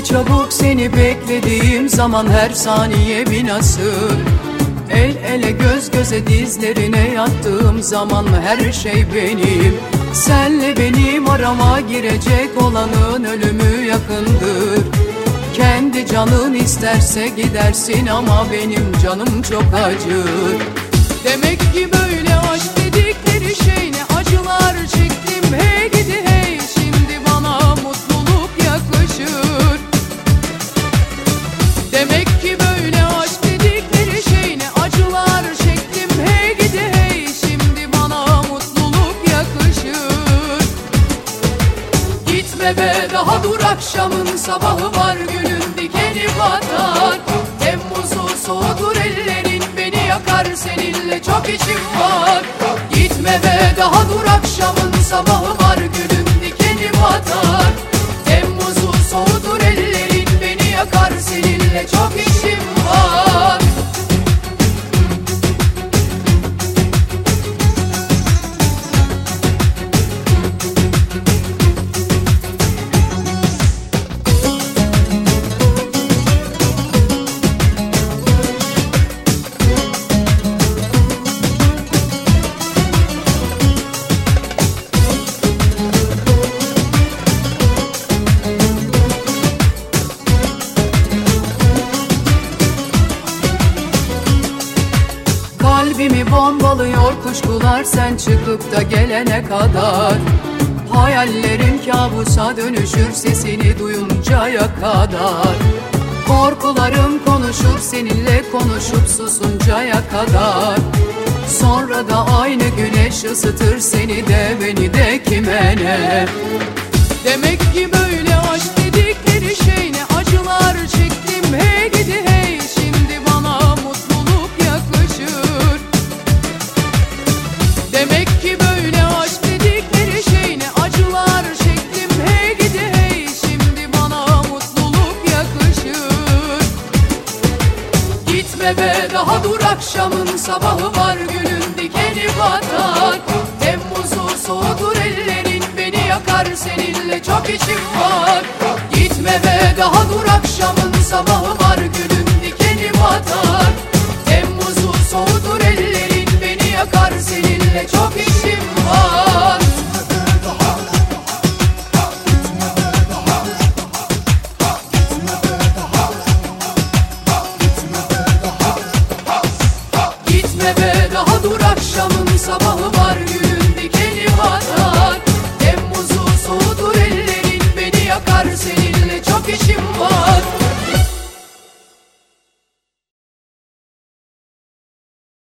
çabuk seni beklediğim zaman her saniye bir nasıl. El ele göz göze dizlerine yattığım zaman her şey benim. Senle benim arama girecek olanın ölümü yakındır. Kendi canın isterse gidersin ama benim canım çok acır. Demek ki böyle aşk dedikleri şey, ne acılar çektim hey gidi hey. Şimdi bana mutluluk yakışır. Demek ki böyle aşk dedikleri şey, ne acılar çektim hey gidi hey. Şimdi bana mutluluk yakışır. Gitme be daha dur, akşamın sabahı var, günün dikeni batar. Temmuz'u soğutur ellerin, beni yakar, seninle çok içim var. Gitme be daha dur, akşamın sabahı var, günün dikeni batar. Temmuz'u soğutur ellerin, beni yakar, seninle çok içim var. Kalbimi bombalıyor kuşkular sen çıkıp da gelene kadar. Hayallerim kabusa dönüşür sesini duyuncaya kadar. Korkularım konuşur seninle konuşup susuncaya kadar. Sonra da aynı güneş ısıtır seni de beni de kime ne. Demek ki böyle aşk dedikleri şey, ne acılar çektim hey gidi hey. Şimdi bana mutluluk yakışır. Demek ki böyle aşk dedikleri şey, ne acılar çektim hey gidi hey. Şimdi bana mutluluk yakışır. Gitme be daha dur, akşamın sabahı var, günün dikeni batar. Temmuz'u soğutur ellerin, beni yakar, seninle çok içim var. Gitme be daha dur, akşamın sabahı var, günün dikeni batar. Temmuz'u soğutur ellerin, beni yakar, seninle çok içim var.